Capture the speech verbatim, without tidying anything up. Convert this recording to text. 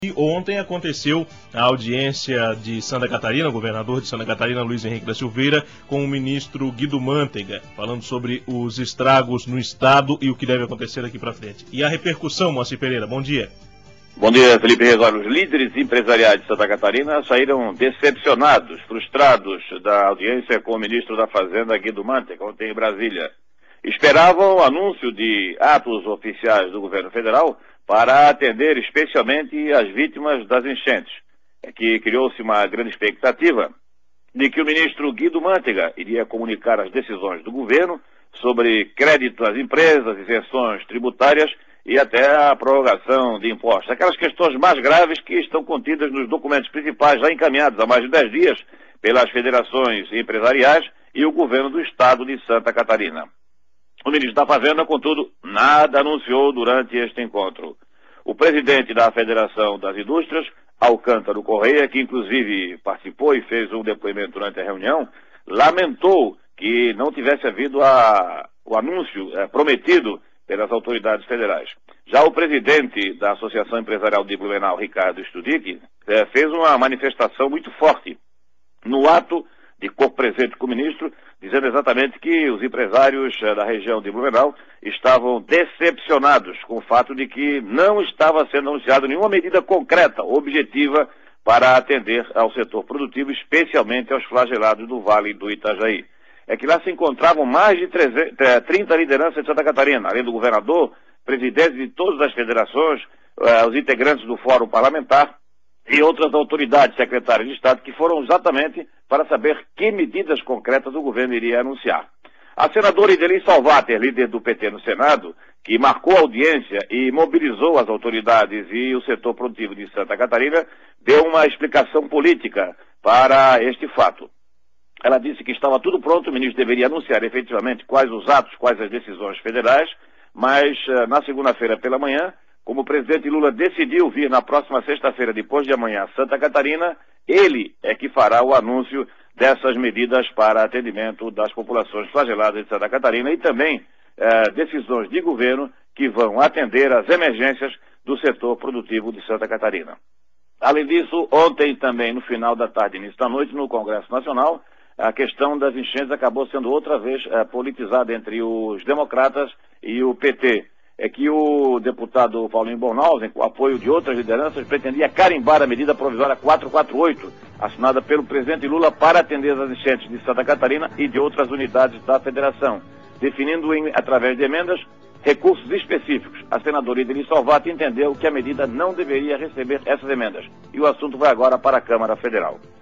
E ontem aconteceu a audiência de Santa Catarina, o governador de Santa Catarina, Luiz Henrique da Silveira, com o ministro Guido Mantega, falando sobre os estragos no estado e o que deve acontecer daqui para frente. E a repercussão, Moacir Pereira, bom dia. Bom dia, Felipe Rezório. Os líderes empresariais de Santa Catarina saíram decepcionados, frustrados da audiência com o ministro da Fazenda, Guido Mantega, ontem em Brasília. Esperavam o anúncio de atos oficiais do governo federal para atender especialmente as vítimas das enchentes. É que criou-se uma grande expectativa de que o ministro Guido Mantega iria comunicar as decisões do governo sobre crédito às empresas, isenções tributárias e até a prorrogação de impostos. Aquelas questões mais graves que estão contidas nos documentos principais já encaminhados há mais de dez dias pelas federações empresariais e o governo do estado de Santa Catarina. O ministro da Fazenda, contudo, nada anunciou durante este encontro. O presidente da Federação das Indústrias, Alcântara Correia, que inclusive participou e fez um depoimento durante a reunião, lamentou que não tivesse havido a, o anúncio é, prometido pelas autoridades federais. Já o presidente da Associação Empresarial de Blumenau, Ricardo Studic, é, fez uma manifestação muito forte no ato de corpo presente com o ministro, dizendo exatamente que os empresários da região de Blumenau estavam decepcionados com o fato de que não estava sendo anunciada nenhuma medida concreta, objetiva, para atender ao setor produtivo, especialmente aos flagelados do Vale do Itajaí. É que lá se encontravam mais de trinta lideranças de Santa Catarina, além do governador, presidentes de todas as federações, os integrantes do Fórum Parlamentar, e outras autoridades secretárias de Estado que foram exatamente para saber que medidas concretas o governo iria anunciar. A senadora Ideli Salvater, líder do P T no Senado, que marcou a audiência e mobilizou as autoridades e o setor produtivo de Santa Catarina, deu uma explicação política para este fato. Ela disse que estava tudo pronto, o ministro deveria anunciar efetivamente quais os atos, quais as decisões federais, mas na segunda-feira pela manhã, como o presidente Lula decidiu vir na próxima sexta-feira, depois de amanhã, a Santa Catarina, ele é que fará o anúncio dessas medidas para atendimento das populações flageladas de Santa Catarina e também eh, decisões de governo que vão atender às emergências do setor produtivo de Santa Catarina. Além disso, ontem também, no final da tarde e início da noite, no Congresso Nacional, a questão das enchentes acabou sendo outra vez eh, politizada entre os democratas e o P T. É que o deputado Paulinho Bornhausen, com apoio de outras lideranças, pretendia carimbar a medida provisória quatrocentos e quarenta e oito, assinada pelo presidente Lula para atender as enchentes de Santa Catarina e de outras unidades da federação, definindo, em, através de emendas, recursos específicos. A senadora Ideli Salvater entendeu que a medida não deveria receber essas emendas. E o assunto vai agora para a Câmara Federal.